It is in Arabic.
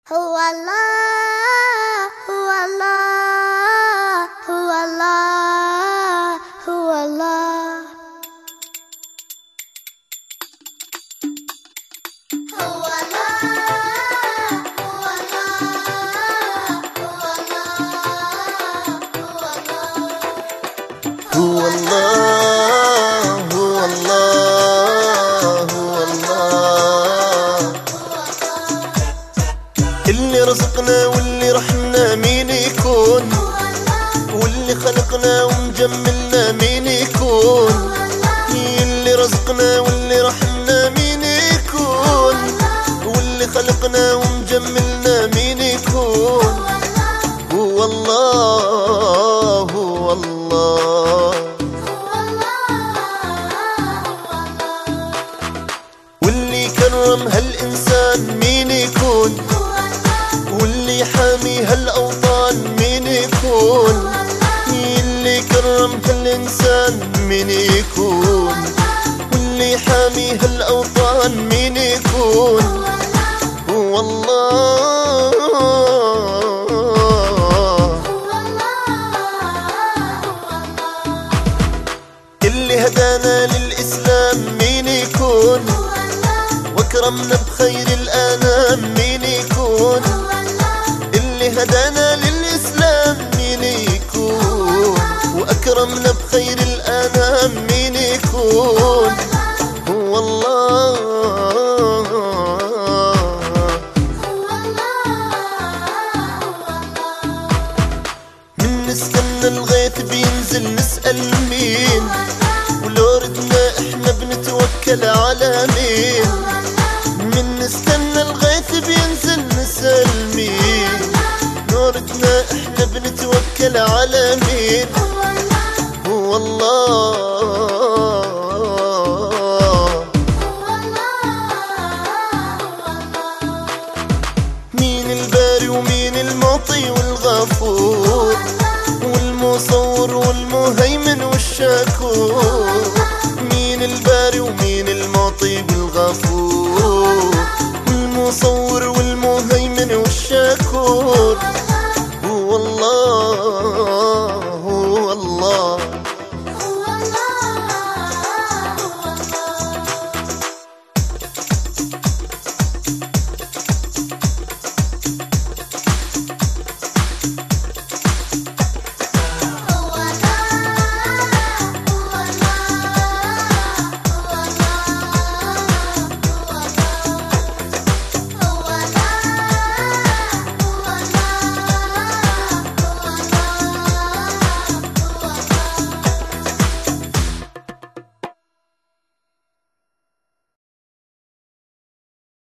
هو الله هو الله هو الله هو الله هو الله هو الله هو الله هو الله هو الله اللي رزقنا واللي رحمنا مين يكون، واللي خلقنا ومجملنا مين يكون، اللي رزقنا واللي رحمنا مين يكون، واللي خلقنا ومجملنا مين يكون. هو الله هو الله واللي كرم هالإنسان مين يكون، واللي حامي هالأوطان مين يكون، اللي كرم هالإنسان مين يكون، واللي حامي هالأوطان مين يكون. هو الله اللي هدانا للإسلام مين يكون، واكرمنا بخير الانام مين يكون، اللي هدانا للاسلام مين يكون، واكرمنا بخير الانام مين يكون. هو الله من نستنى الغيث بينزل نسأل مين، ولو ردنا احنا بنتوكل على مين، من نستنى الغيث بينزل نسأل مين، نوردنا احنا بنتوكل على مين. هو الله مين الباري ومين المعطي والغفور، والمصور والمهيمن والشكور، مين الباري ومين المعطي والغفور، والمصور